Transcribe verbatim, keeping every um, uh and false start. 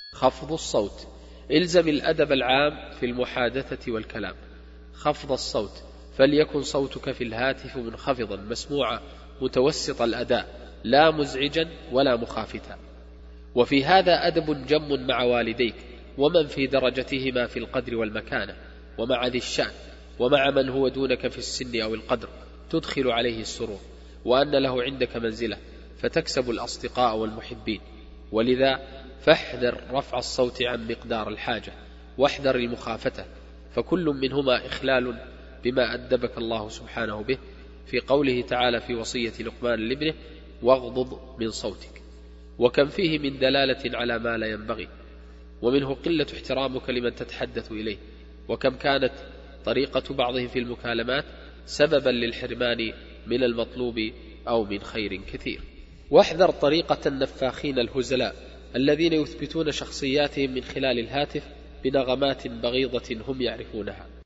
خفض الصوت. إلزم الأدب العام في المحادثة والكلام. خفض الصوت، فليكن صوتك في الهاتف منخفضا مسموعا متوسط الأداء، لا مزعجا ولا مخافتا. وفي هذا أدب جم مع والديك ومن في درجتهما في القدر والمكانة، ومع ذي الشأن، ومع من هو دونك في السن أو القدر، تدخل عليه السرور، وأن له عندك منزلة، فتكسب الأصدقاء والمحبين. ولذا فاحذر رفع الصوت عن مقدار الحاجة، واحذر المخافة، فكل منهما إخلال بما أدبك الله سبحانه به في قوله تعالى في وصية لقمان لابنه: واغضض من صوتك. وكم فيه من دلالة على ما لا ينبغي، ومنه قلة احترامك لمن تتحدث إليه، وكم كانت طريقة بعضهم في المكالمات سببا للحرمان من المطلوب أو من خير كثير. واحذر طريقة النفاخين الهزلاء الذين يثبتون شخصياتهم من خلال الهاتف بنغمات بغيضة هم يعرفونها.